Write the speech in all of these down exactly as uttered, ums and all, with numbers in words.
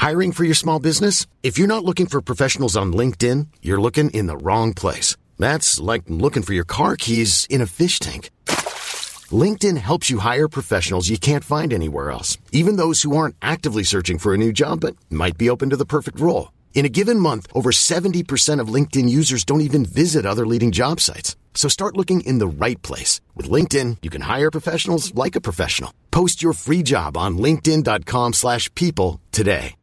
Hiring for your small business? If you're not looking for professionals on LinkedIn, you're looking in the wrong place. That's like looking for your car keys in a fish tank. LinkedIn helps you hire professionals you can't find anywhere else, even those who aren't actively searching for a new job but might be open to the perfect role. In a given month, over seventy percent of LinkedIn users don't even visit other leading job sites. So start looking in the right place. With LinkedIn, you can hire professionals like a professional. Post your free job on linkedin.com slash people today.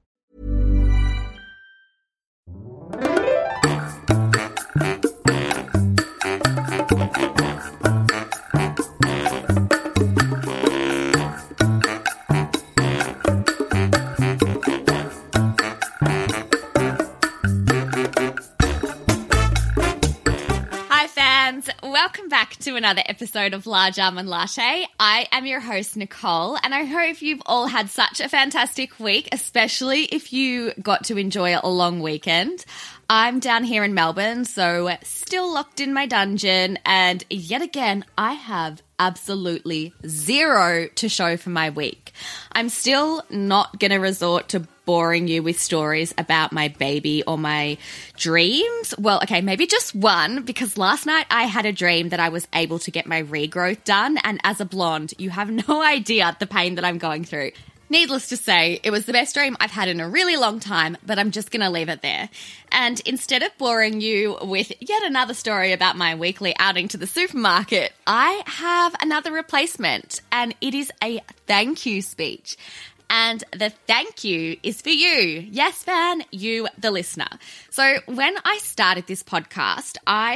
Welcome back to another episode of Large Almond Latte. I am your host, Nicole, and I hope you've all had such a fantastic week, especially if you got to enjoy a long weekend. I'm down here in Melbourne, so still locked in my dungeon, and yet again, I have absolutely zero to show for my week. I'm still not going to resort to boring you with stories about my baby or my dreams. Well, okay, maybe just one, because last night I had a dream that I was able to get my regrowth done, and as a blonde, you have no idea the pain that I'm going through. Needless to say, it was the best dream I've had in a really long time, but I'm just going to leave it there. And instead of boring you with yet another story about my weekly outing to the supermarket, I have another replacement, and it is a thank you speech. And the thank you is for you. Yes, fan, you, the listener. So when I started this podcast,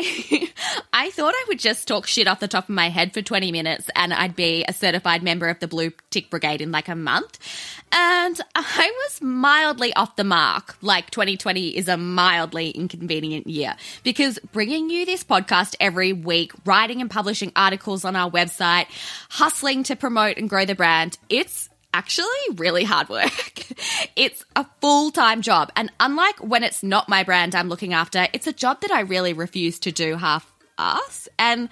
I I thought I would just talk shit off the top of my head for twenty minutes and I'd be a certified member of the Blue Tick Brigade in like a month. And I was mildly off the mark. Like twenty twenty is a mildly inconvenient year, because bringing you this podcast every week, writing and publishing articles on our website, hustling to promote and grow the brand, it's actually really hard work. It's a full-time job. And unlike when it's not my brand I'm looking after, it's a job that I really refuse to do half-ass. And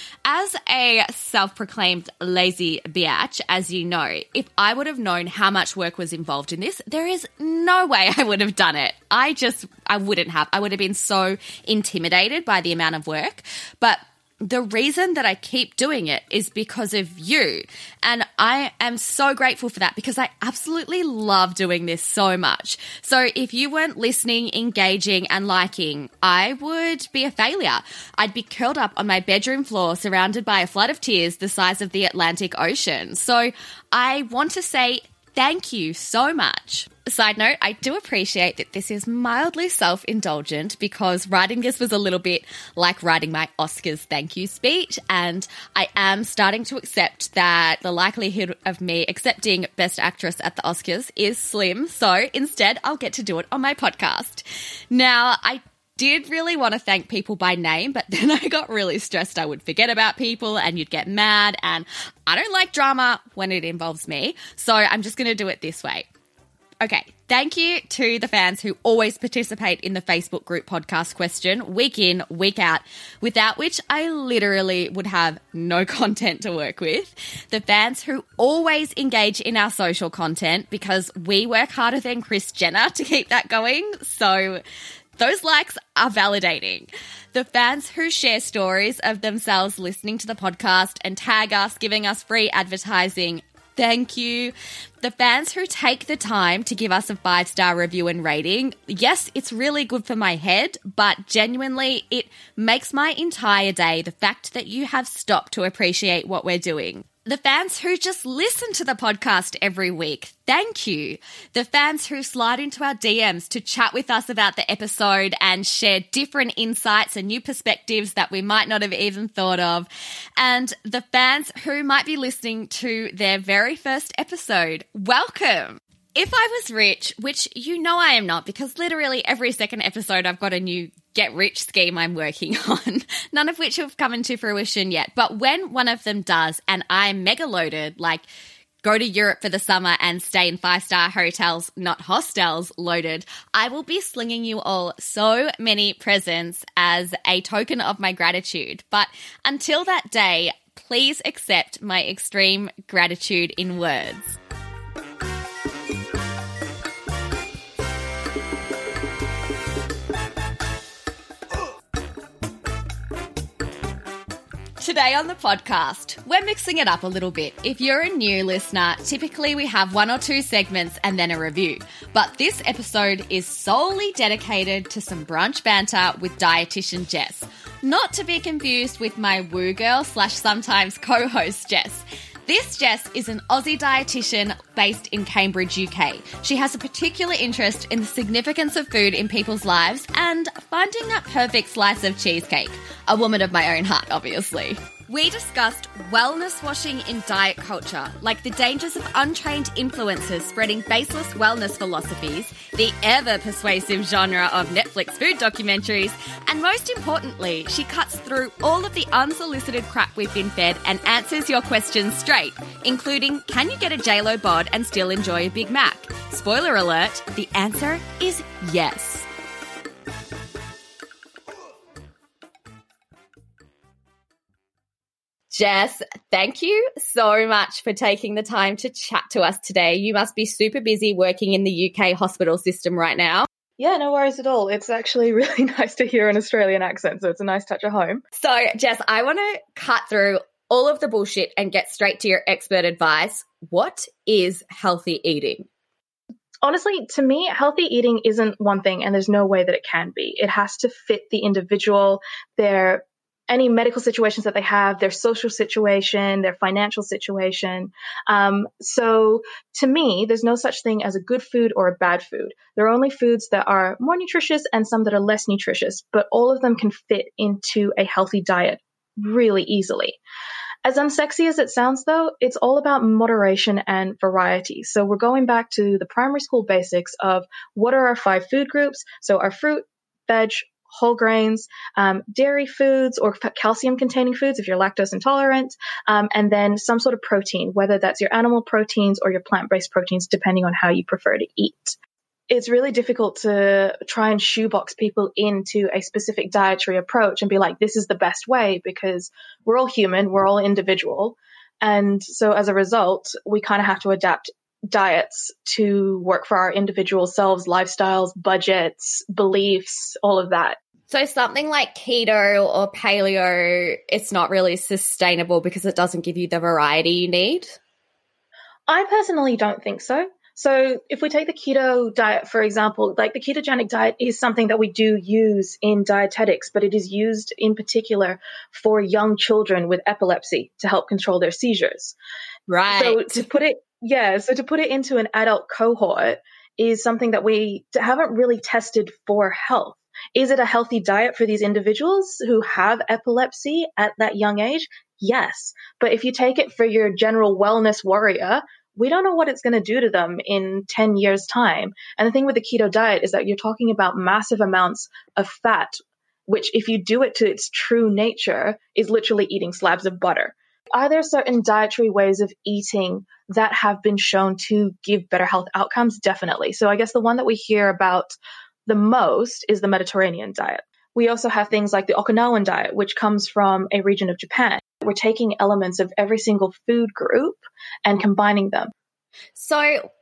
as a self-proclaimed lazy biatch, as you know, if I would have known how much work was involved in this, there is no way I would have done it. I just, I wouldn't have. I would have been so intimidated by the amount of work. But the reason that I keep doing it is because of you. And I am so grateful for that, because I absolutely love doing this so much. So if you weren't listening, engaging, and liking, I would be a failure. I'd be curled up on my bedroom floor surrounded by a flood of tears the size of the Atlantic Ocean. So I want to say thank you so much. Side note, I do appreciate that this is mildly self-indulgent, because writing this was a little bit like writing my Oscars thank you speech, and I am starting to accept that the likelihood of me accepting Best Actress at the Oscars is slim, so instead I'll get to do it on my podcast. Now, I did really want to thank people by name, but then I got really stressed I would forget about people and you'd get mad, and I don't like drama when it involves me, so I'm just going to do it this way. Okay, thank you to the fans who always participate in the Facebook group podcast question, week in, week out, without which I literally would have no content to work with. The fans who always engage in our social content, because we work harder than Kris Jenner to keep that going, so those likes are validating. The fans who share stories of themselves listening to the podcast and tag us, giving us free advertising, thank you. The fans who take the time to give us a five-star review and rating. Yes, it's really good for my head, but genuinely it makes my entire day, the fact that you have stopped to appreciate what we're doing. The fans who just listen to the podcast every week, thank you. The fans who slide into our D Ms to chat with us about the episode and share different insights and new perspectives that we might not have even thought of. And the fans who might be listening to their very first episode, welcome. If I was rich, which you know I am not, because literally every second episode I've got a new get rich scheme I'm working on, none of which have come into fruition yet. But when one of them does and I'm mega loaded, like go to Europe for the summer and stay in five-star hotels, not hostels, loaded, I will be slinging you all so many presents as a token of my gratitude. But until that day, please accept my extreme gratitude in words. Today on the podcast, we're mixing it up a little bit. If you're a new listener, typically we have one or two segments and then a review. But this episode is solely dedicated to some brunch banter with dietitian Jess. Not to be confused with my woo girl slash sometimes co-host Jess. This Jess is an Aussie dietitian based in Cambridge, U K. She has a particular interest in the significance of food in people's lives and finding that perfect slice of cheesecake. A woman of my own heart, obviously. We discussed wellness washing in diet culture, like the dangers of untrained influencers spreading baseless wellness philosophies, the ever-persuasive genre of Netflix food documentaries, and most importantly, she cuts through all of the unsolicited crap we've been fed and answers your questions straight, including, can you get a J Lo bod and still enjoy a Big Mac? Spoiler alert, the answer is yes. Jess, thank you so much for taking the time to chat to us today. You must be super busy working in the U K hospital system right now. Yeah, no worries at all. It's actually really nice to hear an Australian accent, so it's a nice touch of home. So, Jess, I want to cut through all of the bullshit and get straight to your expert advice. What is healthy eating? Honestly, to me, healthy eating isn't one thing, and there's no way that it can be. It has to fit the individual, their any medical situations that they have, their social situation, their financial situation. Um, so to me, there's no such thing as a good food or a bad food. There are only foods that are more nutritious and some that are less nutritious, but all of them can fit into a healthy diet really easily. As unsexy as it sounds, though, it's all about moderation and variety. So we're going back to the primary school basics of what are our five food groups. So our fruit, veg, whole grains, um, dairy foods or calcium-containing foods if you're lactose intolerant, um, and then some sort of protein, whether that's your animal proteins or your plant-based proteins, depending on how you prefer to eat. It's really difficult to try and shoebox people into a specific dietary approach and be like, this is the best way, because we're all human, we're all individual. And so as a result, we kind of have to adapt diets to work for our individual selves, lifestyles, budgets, beliefs, all of that. So something like keto or paleo, it's not really sustainable because it doesn't give you the variety you need? I personally don't think so. So if we take the keto diet, for example, like the ketogenic diet is something that we do use in dietetics, but it is used in particular for young children with epilepsy to help control their seizures. Right. So to put it, yeah, so to put it into an adult cohort is something that we haven't really tested for health. Is it a healthy diet for these individuals who have epilepsy at that young age? Yes. But if you take it for your general wellness warrior, we don't know what it's going to do to them in ten years' time. And the thing with the keto diet is that you're talking about massive amounts of fat, which if you do it to its true nature is literally eating slabs of butter. Are there certain dietary ways of eating that have been shown to give better health outcomes? Definitely. So I guess the one that we hear about the most is the Mediterranean diet. We also have things like the Okinawan diet, which comes from a region of Japan. We're taking elements of every single food group and combining them. So,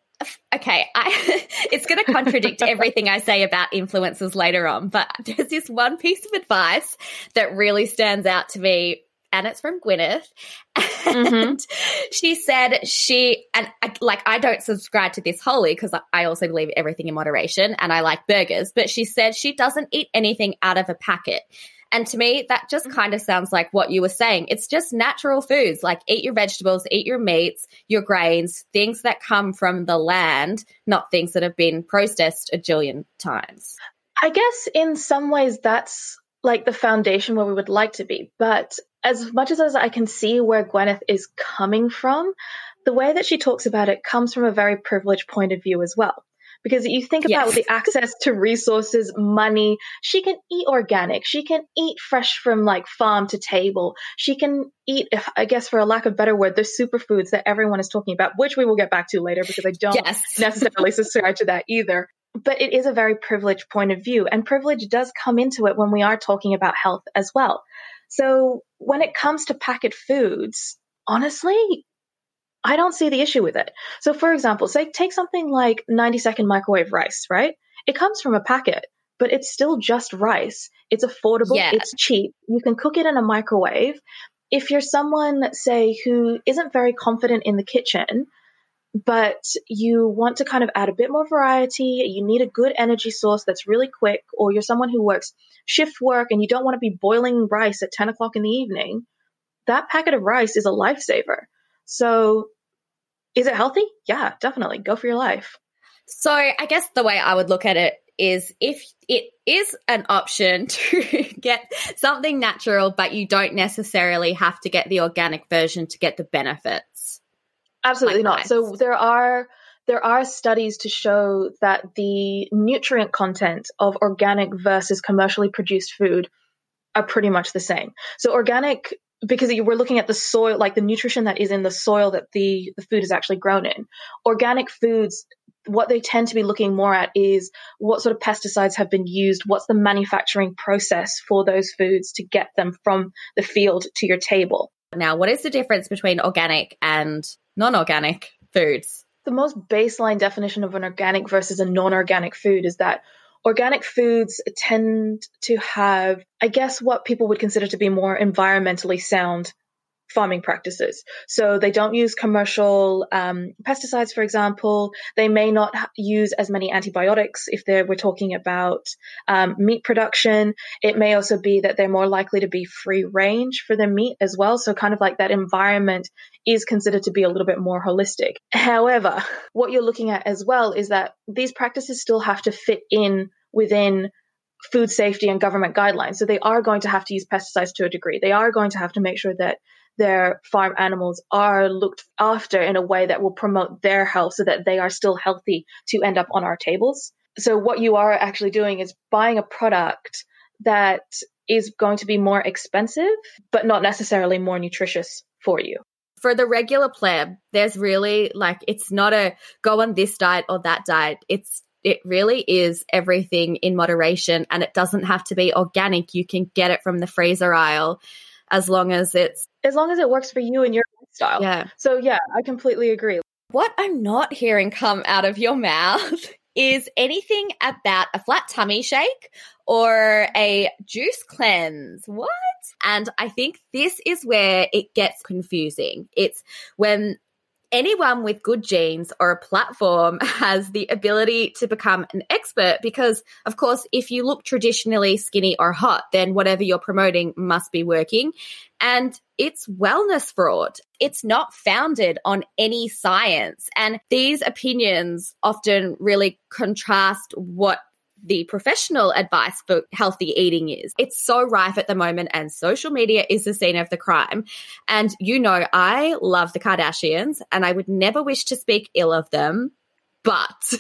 okay, I, it's going to contradict everything I say about influencers later on, but there's this one piece of advice that really stands out to me, and it's from Gwyneth. And mm-hmm. she said she, and I, like, I don't subscribe to this wholly because I also believe everything in moderation and I like burgers, but she said she doesn't eat anything out of a packet. And to me, that just kind of sounds like what you were saying. It's just natural foods, like eat your vegetables, eat your meats, your grains, things that come from the land, not things that have been processed a jillion times. I guess in some ways that's like the foundation where we would like to be. But as much as, as I can see where Gwyneth is coming from, the way that she talks about it comes from a very privileged point of view as well. Because you think about yes. the access to resources, money, she can eat organic. She can eat fresh from like farm to table. She can eat, if, I guess for a lack of a better word, the superfoods that everyone is talking about, which we will get back to later because I don't yes. necessarily subscribe to that either. But it is a very privileged point of view. And privilege does come into it when we are talking about health as well. So when it comes to packet foods, honestly, I don't see the issue with it. So for example, say take something like ninety second microwave rice, right? It comes from a packet, but it's still just rice. It's affordable. Yeah. It's cheap. You can cook it in a microwave. if you're someone, say, who isn't very confident in the kitchen, but you want to kind of add a bit more variety, you need a good energy source that's really quick, or you're someone who works shift work and you don't want to be boiling rice at ten o'clock in the evening, that packet of rice is a lifesaver. So is it healthy? Yeah, definitely. Go for your life. So I guess the way I would look at it is if it is an option to get something natural, but you don't necessarily have to get the organic version to get the benefits. Absolutely like not. So there are there are studies to show that the nutrient content of organic versus commercially produced food are pretty much the same. So organic, because we're looking at the soil, like the nutrition that is in the soil that the, the food is actually grown in. Organic foods, what they tend to be looking more at is what sort of pesticides have been used, what's the manufacturing process for those foods to get them from the field to your table. Now, what is the difference between organic and non-organic foods? The most baseline definition of an organic versus a non-organic food is that organic foods tend to have, I guess, what people would consider to be more environmentally sound farming practices. So they don't use commercial um, pesticides, for example. They may not ha- use as many antibiotics if they're, we're talking about um, meat production. It may also be that they're more likely to be free range for their meat as well. So kind of like that environment is considered to be a little bit more holistic. However, what you're looking at as well is that these practices still have to fit in within food safety and government guidelines. So they are going to have to use pesticides to a degree. They are going to have to make sure that their farm animals are looked after in a way that will promote their health so that they are still healthy to end up on our tables. So what you are actually doing is buying a product that is going to be more expensive, but not necessarily more nutritious for you. For the regular pleb, there's really like, it's not a go on this diet or that diet. It's It really is everything in moderation, and it doesn't have to be organic. You can get it from the freezer aisle as long as it's... As long as it works for you and your lifestyle. Yeah. So yeah, I completely agree. What I'm not hearing come out of your mouth is anything about a flat tummy shake or a juice cleanse. What? And I think this is where it gets confusing. It's when anyone with good genes or a platform has the ability to become an expert because, of course, if you look traditionally skinny or hot, then whatever you're promoting must be working. And it's wellness fraud. It's not founded on any science. And these opinions often really contrast what the professional advice for healthy eating is. It's so rife at the moment, and social media is the scene of the crime. And you know, I love the Kardashians and I would never wish to speak ill of them, but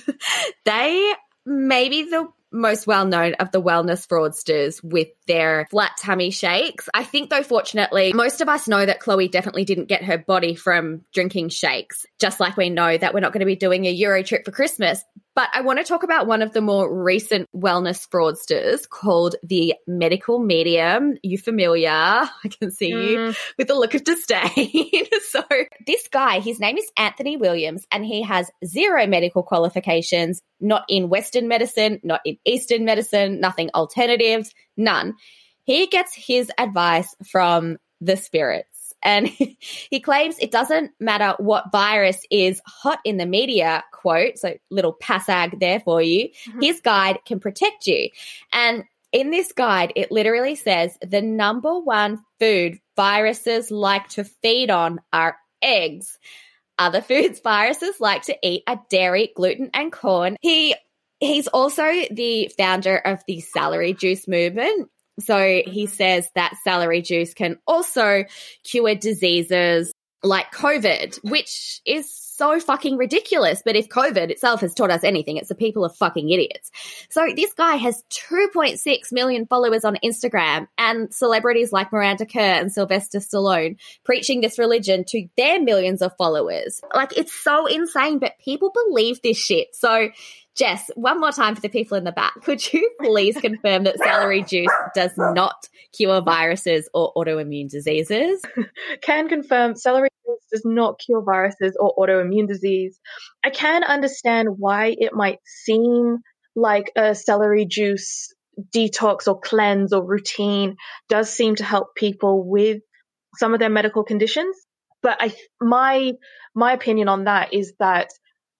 they may be the most well-known of the wellness fraudsters with their flat tummy shakes. I think, though, fortunately, most of us know that Khloe definitely didn't get her body from drinking shakes, just like we know that we're not going to be doing a Euro trip for Christmas. But I want to talk about one of the more recent wellness fraudsters called the medical medium. You familiar? I can see mm. you with a look of disdain. So this guy, his name is Anthony Williams, and he has zero medical qualifications, not in Western medicine, not in Eastern medicine, nothing alternatives, none. He gets his advice from the spirits. And he claims it doesn't matter what virus is hot in the media, quote, so little passag there for you, mm-hmm. his guide can protect you. And in this guide, it literally says the number one food viruses like to feed on are eggs. Other foods viruses like to eat are dairy, gluten, and corn. He He's also the founder of the celery juice movement. So he says that celery juice can also cure diseases like COVID, which is so fucking ridiculous. But if COVID itself has taught us anything, it's the people are fucking idiots. So this guy has two point six million followers on Instagram, and celebrities like Miranda Kerr and Sylvester Stallone preaching this religion to their millions of followers. Like, it's so insane, but people believe this shit. So Jess, one more time for the people in the back. Could you please confirm that celery juice does not cure viruses or autoimmune diseases? Can confirm celery juice does not cure viruses or autoimmune disease. I can understand why it might seem like a celery juice detox or cleanse or routine does seem to help people with some of their medical conditions. But I, my, my opinion on that is that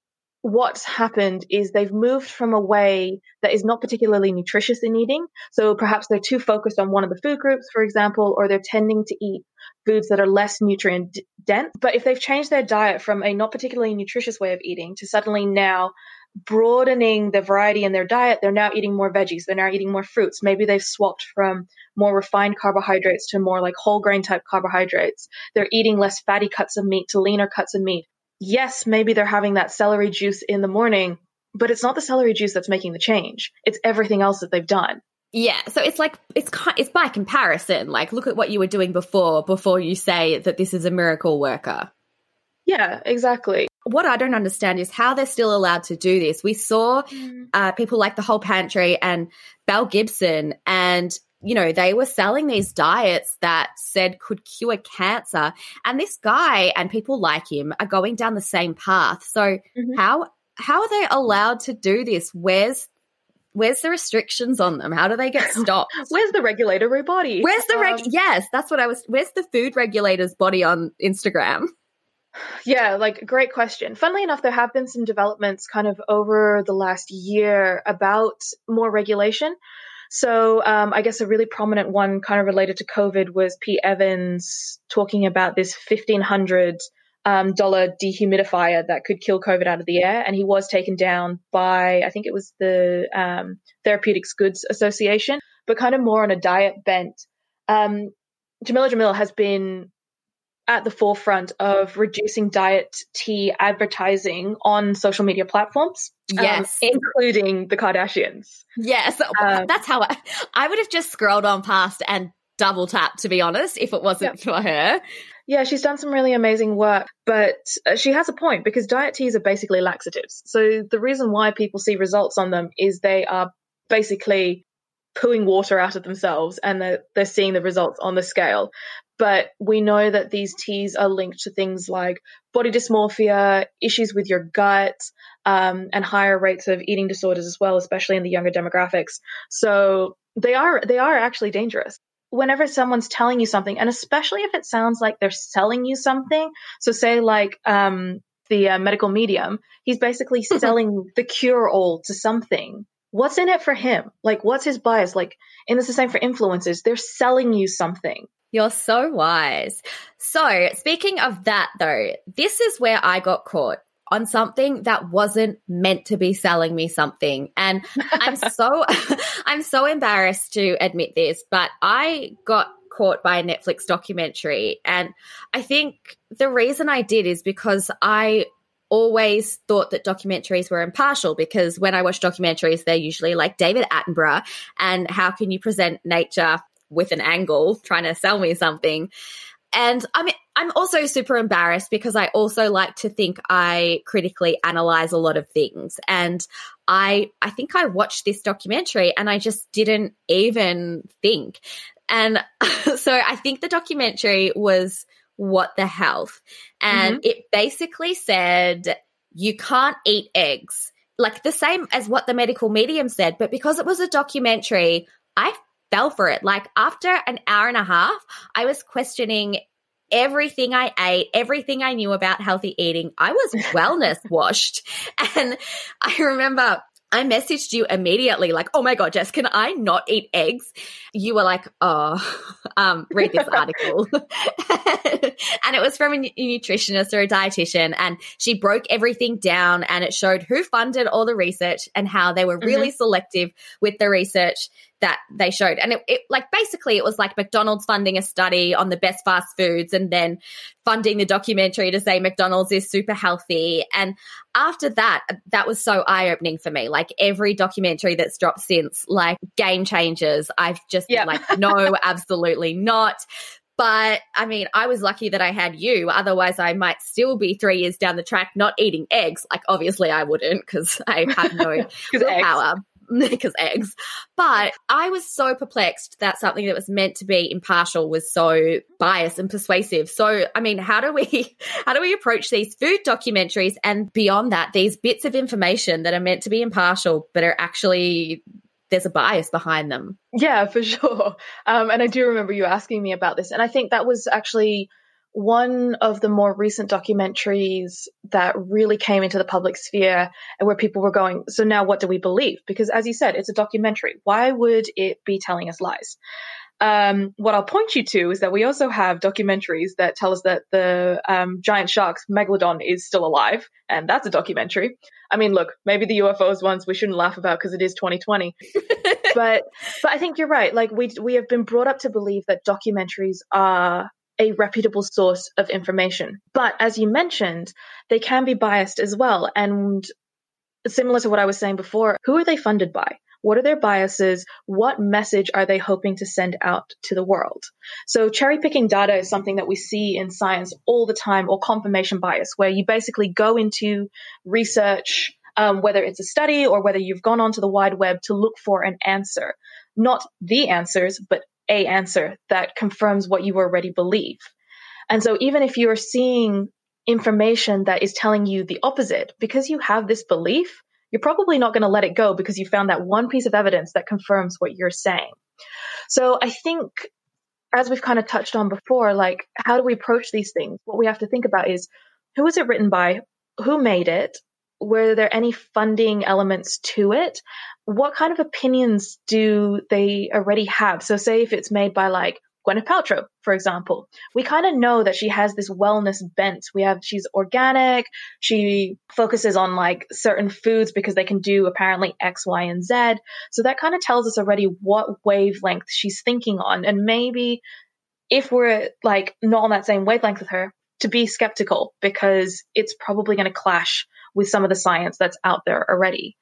what's happened is they've moved from a way that is not particularly nutritious in eating. So perhaps they're too focused on one of the food groups, for example, or they're tending to eat foods that are less nutrient dense. But if they've changed their diet from a not particularly nutritious way of eating to suddenly now broadening the variety in their diet, they're now eating more veggies, they're now eating more fruits. Maybe they've swapped from more refined carbohydrates to more like whole grain type carbohydrates. They're eating less fatty cuts of meat to leaner cuts of meat. Yes, maybe they're having that celery juice in the morning, but it's not the celery juice that's making the change. It's everything else that they've done. Yeah, so it's like it's it's by comparison. Like, look at what you were doing before before you say that this is a miracle worker. Yeah, exactly. What I don't understand is how they're still allowed to do this. We saw uh, people like the Whole Pantry and Belle Gibson, and you know, they were selling these diets that said could cure cancer. And this guy and people like him are going down the same path. So mm-hmm. how how are they allowed to do this? Where's where's the restrictions on them? How do they get stopped? Where's the regulatory body? Where's the reg? Um, yes, that's what I was. Where's the food regulator's body on Instagram? Yeah, like great question. Funnily enough, there have been some developments kind of over the last year about more regulation. So um, I guess a really prominent one kind of related to COVID was Pete Evans talking about this fifteen hundred dollars um, dehumidifier that could kill COVID out of the air. And he was taken down by, I think it was the um, Therapeutics Goods Association, but kind of more on a diet bent. Um, Jameela Jamil has been at the forefront of reducing diet tea advertising on social media platforms. Yes. Um, including the Kardashians. Yes. Um, That's how I, I would have just scrolled on past and double tapped, to be honest, if it wasn't yeah. for her. Yeah, she's done some really amazing work, but she has a point because diet teas are basically laxatives. So the reason why people see results on them is they are basically pooing water out of themselves and they're, they're seeing the results on the scale. But we know that these teas are linked to things like body dysmorphia, issues with your gut, um, and higher rates of eating disorders as well, especially in the younger demographics. So they are they are actually dangerous. Whenever someone's telling you something, and especially if it sounds like they're selling you something, so say like um, the uh, medical medium, he's basically selling the cure-all to something. What's in it for him? Like, what's his bias? Like, and it's the same for influencers. They're selling you something. You're so wise. So speaking of that, though, this is where I got caught on something that wasn't meant to be selling me something. And I'm so I'm so embarrassed to admit this, but I got caught by a Netflix documentary. And I think the reason I did is because I always thought that documentaries were impartial, because when I watch documentaries, they're usually like David Attenborough and how can you present nature with an angle trying to sell me something. And I mean, I'm also super embarrassed because I also like to think I critically analyze a lot of things. And I I think I watched this documentary and I just didn't even think. And so I think the documentary was What the Health. And mm-hmm. it basically said you can't eat eggs, like the same as what the medical medium said. But because it was a documentary, I fell for it. Like after an hour and a half, I was questioning everything I ate, everything I knew about healthy eating. I was wellness washed. And I remember I messaged you immediately like, oh my God, Jess, can I not eat eggs? You were like, oh, um, read this article. And it was from a nutritionist or a dietitian, and she broke everything down and it showed who funded all the research and how they were really mm-hmm. selective with the research that they showed. And it, it like basically it was like McDonald's funding a study on the best fast foods and then funding the documentary to say McDonald's is super healthy. And after that, that was so eye-opening for me. Like every documentary that's dropped since, like Game Changers, I've just yeah. been like, no, absolutely not. But I mean, I was lucky that I had you. Otherwise, I might still be three years down the track not eating eggs. Like obviously I wouldn't, because I have no willpower. Because eggs. But I was so perplexed that something that was meant to be impartial was so biased and persuasive. So, I mean, how do we how do we approach these food documentaries and beyond that, these bits of information that are meant to be impartial but are actually there's a bias behind them. Yeah, for sure. Um, and I do remember you asking me about this. And I think that was actually one of the more recent documentaries that really came into the public sphere and where people were going, so now what do we believe? Because as you said, it's a documentary. Why would it be telling us lies? Um, what I'll point you to is that we also have documentaries that tell us that the um, giant sharks, Megalodon, is still alive. And that's a documentary. I mean, look, maybe the U F Os ones we shouldn't laugh about because it is twenty twenty. but but I think you're right. Like we we have been brought up to believe that documentaries are a reputable source of information. But as you mentioned, they can be biased as well. And similar to what I was saying before, who are they funded by? What are their biases? What message are they hoping to send out to the world? So cherry picking data is something that we see in science all the time, or confirmation bias, where you basically go into research, um, whether it's a study or whether you've gone onto the wide web to look for an answer, not the answers, but a answer that confirms what you already believe. And so even if you're seeing information that is telling you the opposite, because you have this belief, you're probably not going to let it go because you found that one piece of evidence that confirms what you're saying. So I think, as we've kind of touched on before, like, how do we approach these things? What we have to think about is, who is it written by? Who made it? Were there any funding elements to it? What kind of opinions do they already have? So say if it's made by like Gwyneth Paltrow, for example, we kind of know that she has this wellness bent. We have, she's organic. She focuses on like certain foods because they can do apparently X, Y, and Z. So that kind of tells us already what wavelength she's thinking on. And maybe if we're like not on that same wavelength with her, to be skeptical, because it's probably going to clash with some of the science that's out there already.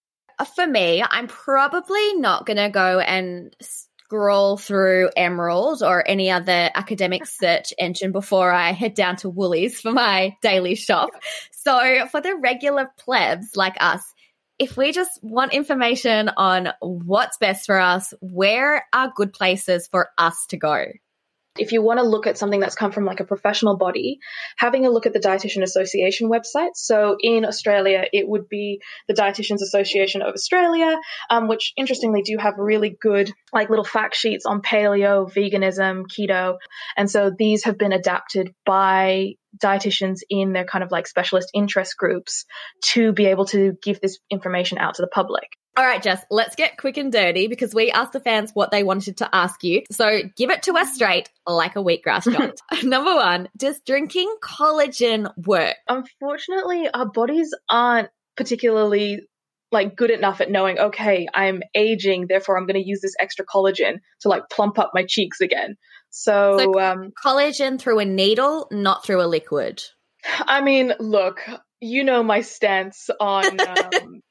For me, I'm probably not going to go and scroll through Emerald or any other academic search engine before I head down to Woolies for my daily shop. So for the regular plebs like us, if we just want information on what's best for us, where are good places for us to go? If you want to look at something that's come from like a professional body, having a look at the Dietitian Association website. So in Australia, it would be the Dietitians Association of Australia, um, which interestingly do have really good like little fact sheets on paleo, veganism, keto. And so these have been adapted by dietitians in their kind of like specialist interest groups to be able to give this information out to the public. All right, Jess, let's get quick and dirty because we asked the fans what they wanted to ask you. So give it to us straight like a wheatgrass shot. Number one, does drinking collagen work? Unfortunately, our bodies aren't particularly like good enough at knowing, okay, I'm aging, therefore I'm going to use this extra collagen to like plump up my cheeks again. So, so um, collagen through a needle, not through a liquid. I mean, look, you know my stance on... Um,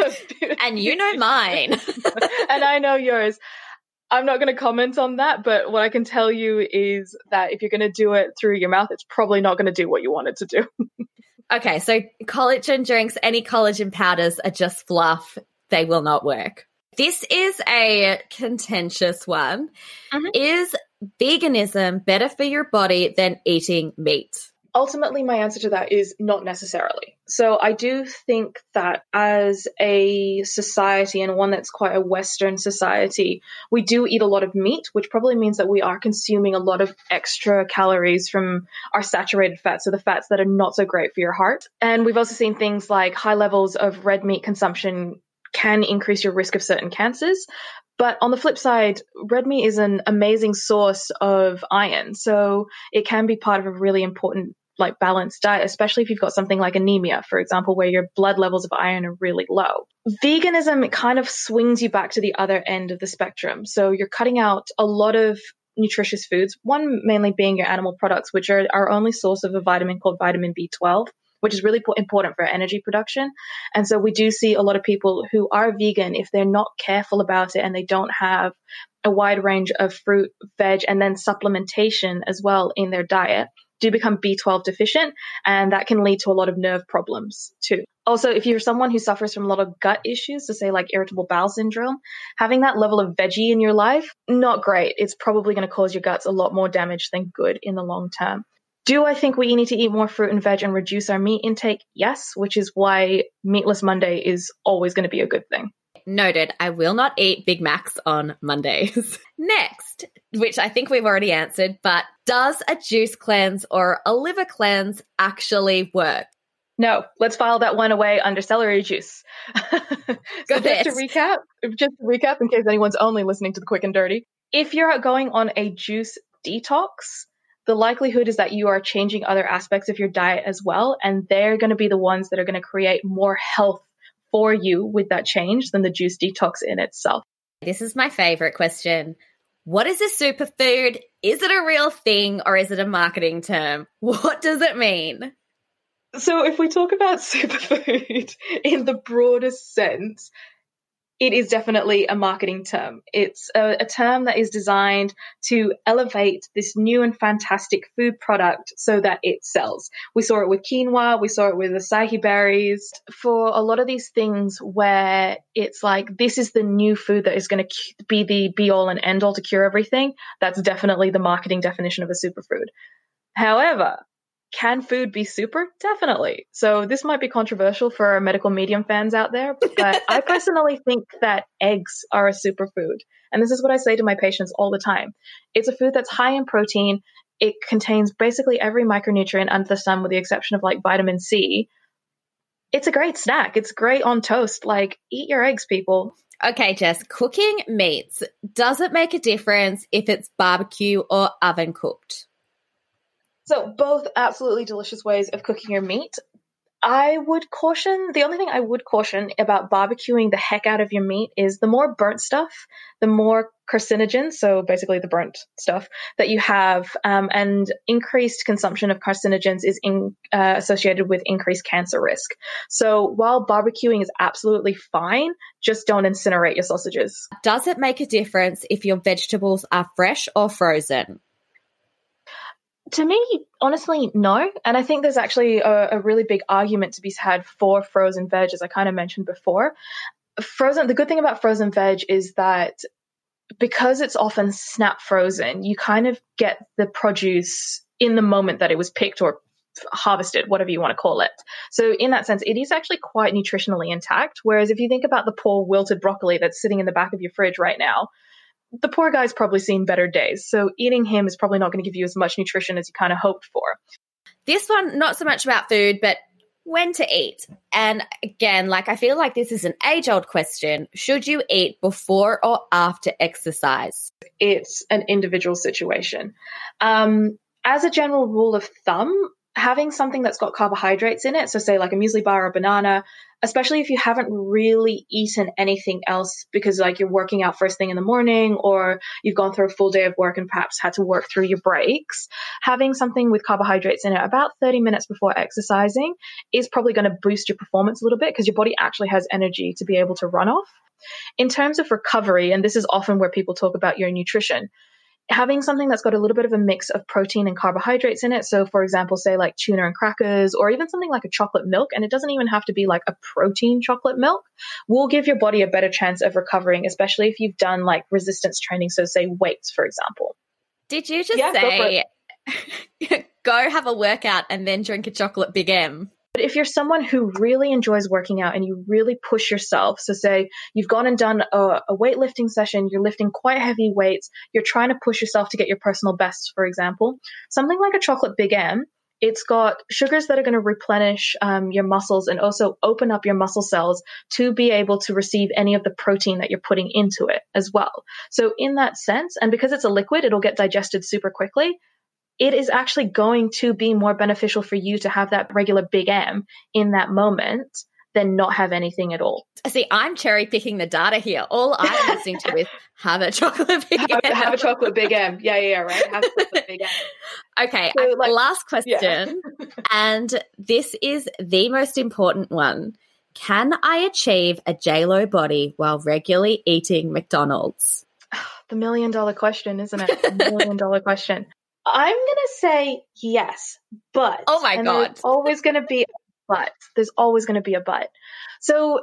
and you know mine. And I know yours. I'm not going to comment on that, but what I can tell you is that if you're going to do it through your mouth, it's probably not going to do what you want it to do. Okay, so collagen drinks, any collagen powders are just fluff. They will not work. This is a contentious one. Mm-hmm. Is veganism better for your body than eating meat? Ultimately, my answer to that is not necessarily. So I do think that as a society, and one that's quite a Western society, we do eat a lot of meat, which probably means that we are consuming a lot of extra calories from our saturated fats, so the fats that are not so great for your heart. And we've also seen things like high levels of red meat consumption can increase your risk of certain cancers. But on the flip side, red meat is an amazing source of iron. So it can be part of a really important like balanced diet, especially if you've got something like anemia, for example, where your blood levels of iron are really low. Veganism kind of swings you back to the other end of the spectrum. So you're cutting out a lot of nutritious foods, one mainly being your animal products, which are our only source of a vitamin called vitamin B twelve, which is really important for energy production. And so we do see a lot of people who are vegan, if they're not careful about it and they don't have a wide range of fruit, veg, and then supplementation as well in their diet, do become B twelve deficient, and that can lead to a lot of nerve problems too. Also, if you're someone who suffers from a lot of gut issues, so say like irritable bowel syndrome, having that level of veggie in your life, not great. It's probably going to cause your guts a lot more damage than good in the long term. Do I think we need to eat more fruit and veg and reduce our meat intake? Yes, which is why Meatless Monday is always going to be a good thing. noted. I will not eat Big Macs on Mondays. Next, which I think we've already answered, but does a juice cleanse or a liver cleanse actually work? No, let's file that one away under celery juice. So Got just it. to recap, just to recap in case anyone's only listening to the quick and dirty, if you're going on a juice detox, the likelihood is that you are changing other aspects of your diet as well, and they're going to be the ones that are going to create more health for you with that change than the juice detox in itself. This is my favorite question. What is a superfood? Is it a real thing or is it a marketing term? What does it mean? So if we talk about superfood in the broadest sense, it is definitely a marketing term. It's a, a term that is designed to elevate this new and fantastic food product so that it sells. We saw it with quinoa. We saw it with acai berries. For a lot of these things where it's like, this is the new food that is going to be the be all and end all to cure everything, that's definitely the marketing definition of a superfood. However, can food be super? Definitely. So this might be controversial for our medical medium fans out there, but I personally think that eggs are a superfood. And this is what I say to my patients all the time. It's a food that's high in protein. It contains basically every micronutrient under the sun with the exception of like vitamin C. It's a great snack. It's great on toast. Like, eat your eggs, people. Okay, Jess, cooking meats. Does it make a difference if it's barbecue or oven cooked? So both absolutely delicious ways of cooking your meat. I would caution, the only thing I would caution about barbecuing the heck out of your meat is the more burnt stuff, the more carcinogens, so basically the burnt stuff that you have, um, and increased consumption of carcinogens is in, uh, associated with increased cancer risk. So while barbecuing is absolutely fine, just don't incinerate your sausages. Does it make a difference if your vegetables are fresh or frozen? To me, honestly, no. And I think there's actually a, a really big argument to be had for frozen veg, as I kind of mentioned before. Frozen, the good thing about frozen veg is that because it's often snap frozen, you kind of get the produce in the moment that it was picked or harvested, whatever you want to call it. So in that sense, it is actually quite nutritionally intact. Whereas if you think about the poor wilted broccoli that's sitting in the back of your fridge right now, the poor guy's probably seen better days. So eating him is probably not going to give you as much nutrition as you kind of hoped for. This one, not so much about food, but when to eat. And again, like I feel like this is an age-old question. Should you eat before or after exercise? It's an individual situation. Um, as a general rule of thumb, having something that's got carbohydrates in it, so say like a muesli bar or banana, especially if you haven't really eaten anything else because like you're working out first thing in the morning or you've gone through a full day of work and perhaps had to work through your breaks, having something with carbohydrates in it about thirty minutes before exercising is probably going to boost your performance a little bit because your body actually has energy to be able to run off. In terms of recovery, and this is often where people talk about your nutrition, having something that's got a little bit of a mix of protein and carbohydrates in it. So for example, say like tuna and crackers, or even something like a chocolate milk, and it doesn't even have to be like a protein chocolate milk, will give your body a better chance of recovering, especially if you've done like resistance training. So say weights, for example. Did you just yeah, say go, go have a workout and then drink a chocolate Big M? But if you're someone who really enjoys working out and you really push yourself, so say you've gone and done a, a weightlifting session, you're lifting quite heavy weights, you're trying to push yourself to get your personal best, for example, something like a chocolate Big M, it's got sugars that are going to replenish um, your muscles and also open up your muscle cells to be able to receive any of the protein that you're putting into it as well. So in that sense, and because it's a liquid, it'll get digested super quickly. It is actually going to be more beneficial for you to have that regular Big M in that moment than not have anything at all. See, I'm cherry picking the data here. All I'm listening to is have a chocolate Big have, M. Have a chocolate Big M. Yeah, yeah, right. Have a chocolate Big M. Okay, so, I, like, last question, yeah. and this is the most important one. Can I achieve a J-Lo body while regularly eating McDonald's? The million dollar question, isn't it? The million dollar question. I'm going to say yes, but oh my and God, there's always going to be a but. There's always going to be a but. So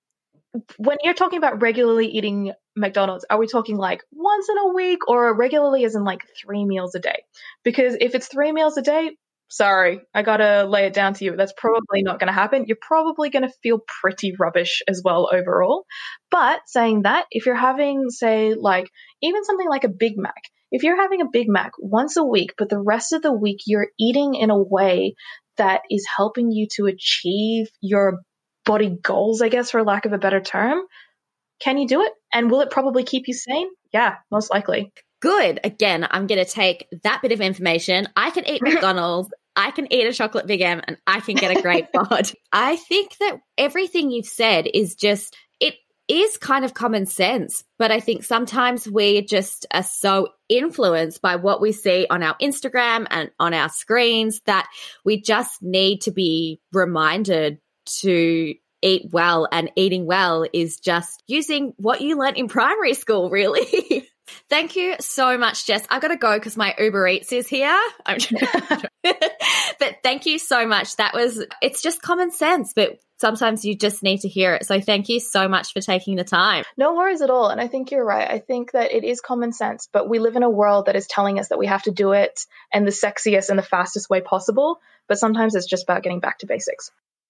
when you're talking about regularly eating McDonald's, are we talking like once in a week or regularly as in like three meals a day? Because if it's three meals a day, sorry, I gotta lay it down to you. That's probably not going to happen. You're probably going to feel pretty rubbish as well overall. But saying that, if you're having, say, like even something like a Big Mac, if you're having a Big Mac once a week, but the rest of the week you're eating in a way that is helping you to achieve your body goals, I guess, for lack of a better term, can you do it? And will it probably keep you sane? Yeah, most likely. Good. Again, I'm going to take that bit of information. I can eat McDonald's, I can eat a chocolate Big M, and I can get a great bod. I think that everything you've said is just, it is kind of common sense, but I think sometimes we just are so influenced by what we see on our Instagram and on our screens that we just need to be reminded to eat well, and eating well is just using what you learnt in primary school, really. Thank you so much, Jess. I've got to go because my Uber Eats is here. I'm but thank you so much. That was, it's just common sense, but sometimes you just need to hear it. So thank you so much for taking the time. No worries at all. And I think you're right. I think that it is common sense, but we live in a world that is telling us that we have to do it in the sexiest and the fastest way possible. But sometimes it's just about getting back to basics.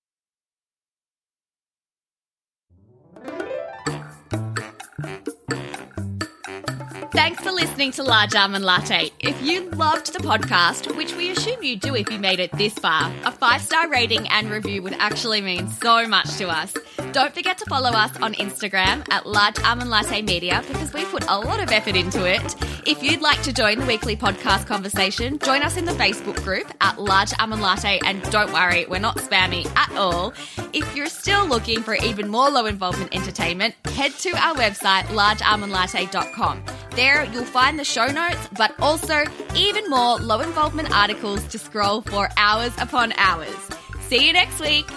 Thanks for listening to Large Almond Latte. If you loved the podcast, which we assume you do if you made it this far, a five-star rating and review would actually mean so much to us. Don't forget to follow us on Instagram at Large Almond Latte Media because we put a lot of effort into it. If you'd like to join the weekly podcast conversation, join us in the Facebook group at Large Almond Latte, and don't worry, we're not spammy at all. If you're still looking for even more low-involvement entertainment, head to our website, large almond latte dot com. There you'll find the show notes, but also even more low-involvement articles to scroll for hours upon hours. See you next week.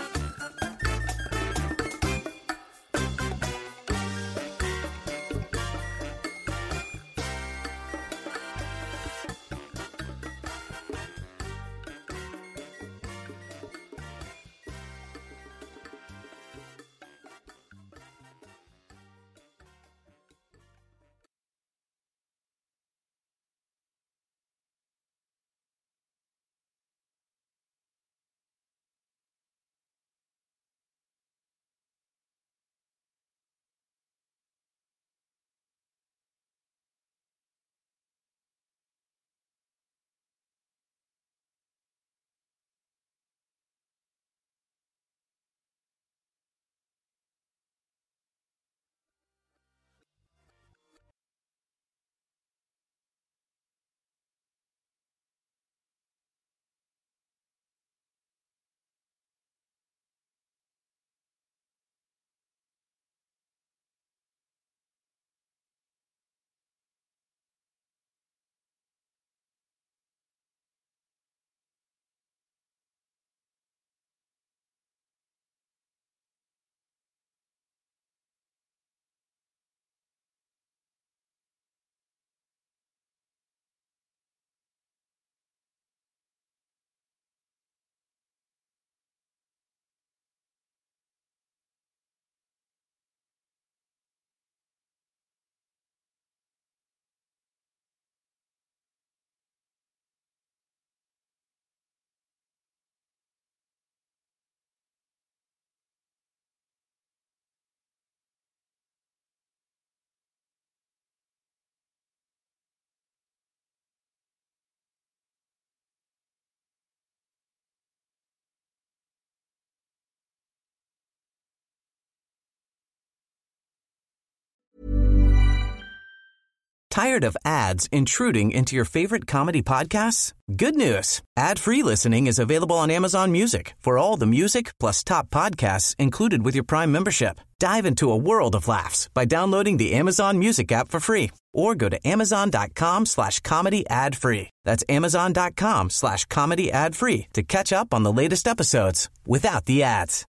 Tired of ads intruding into your favorite comedy podcasts? Good news. Ad-free listening is available on Amazon Music for all the music plus top podcasts included with your Prime membership. Dive into a world of laughs by downloading the Amazon Music app for free or go to amazon.com slash comedy ad free. That's amazon.com slash comedy ad free to catch up on the latest episodes without the ads.